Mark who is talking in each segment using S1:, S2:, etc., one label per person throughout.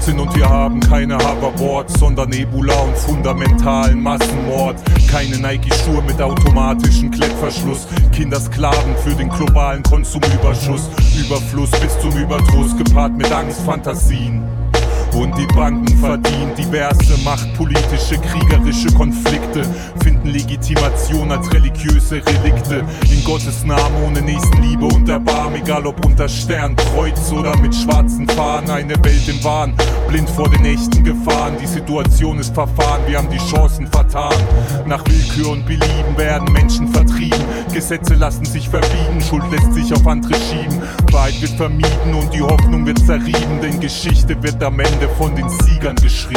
S1: Blödsinn und wir haben keine Hoverboards, sondern Ebola und fundamentalen Massenmord. Keine Nike-Schuhe mit automatischem Klettverschluss, Kindersklaven für den globalen Konsumüberschuss. Überfluss bis zum Überdruss, gepaart mit Angstfantasien. Und die Banken verdienen diverse machtpolitische, kriegerische Konflikte, finden Legitimation als religiöse Relikte. In Gottes Namen ohne Nächstenliebe und Erbarmen, egal ob unter Sternkreuz oder mit schwarzen Fahnen. Eine Welt im Wahn, blind vor den echten Gefahren. Die Situation ist verfahren, wir haben die Chancen vertan. Nach Willkür und Belieben werden Menschen vertrieben. Gesetze lassen sich verbiegen, Schuld lässt sich auf andere schieben. Wahrheit wird vermieden und die Hoffnung wird zerrieben, denn Geschichte wird am Ende von den Siegern geschrieben.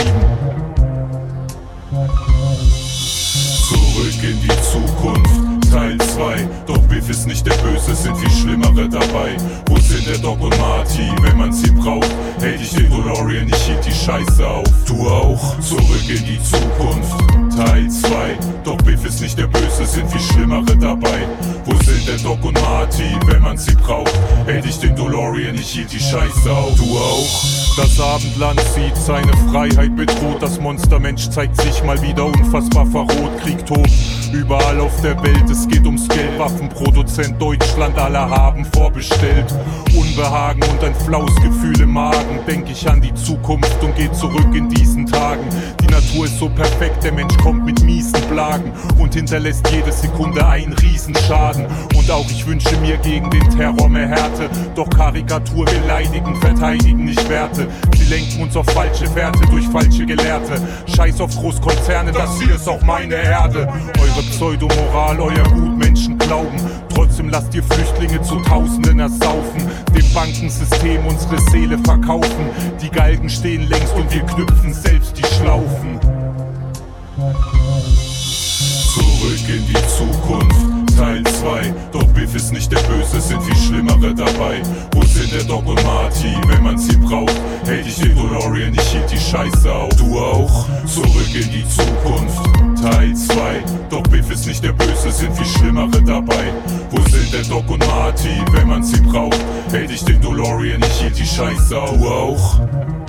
S1: Zurück in die Zukunft, Teil 2. Doch Biff ist nicht der Böse, sind viel Schlimmere dabei. Wo sind der Doc und Marty, wenn man sie braucht? Hält ich den DeLorean, ich hielt die Scheiße auf. Du auch, zurück in die Zukunft, Teil 2. Doch Biff ist nicht der Böse, sind viel Schlimmere dabei. Wo sind der Doc und Marty, wenn man sie braucht? Hält ich den DeLorean, ich hielt die Scheiße auf. Du auch. Das Abendland sieht seine Freiheit bedroht. Das Monstermensch zeigt sich mal wieder unfassbar verroht. Krieg tobt überall auf der Welt, es geht ums Geld. Waffenproduzent Deutschland, alle haben vorbestellt. Unbehagen und ein flaues Gefühl im Magen. Denk ich an die Zukunft und geh zurück in diesen Tagen. Die Natur ist so perfekt, der Mensch kommt mit miesen Plagen und hinterlässt jede Sekunde einen Riesenschaden. Und auch ich wünsche mir gegen den Terror mehr Härte. Doch Karikatur beleidigen, verteidigen nicht Werte. Sie lenken uns auf falsche Fährte durch falsche Gelehrte. Scheiß auf Großkonzerne, das hier ist auch meine Erde. Eure Pseudomoral, euer Gutmenschen glauben. Trotzdem lasst ihr Flüchtlinge zu Tausenden ersaufen. Dem Bankensystem unsere Seele verkaufen. Die Galgen stehen längst und wir knüpfen selbst die Schlaufen. Zurück in die Zukunft, Teil 2. Doch Biff ist nicht der Böse, sind viel Schlimmere dabei. Wo sind der Doc und Marty, wenn man sie braucht? Hält ich den DeLorean, ich hielt die Scheiße auf. Du auch, zurück in die Zukunft, Teil 2. Doch Biff ist nicht der Böse, sind viel Schlimmere dabei. Wo sind der Doc und Marty, wenn man sie braucht? Hält ich den DeLorean, ich hielt die Scheiße auf. Du auch.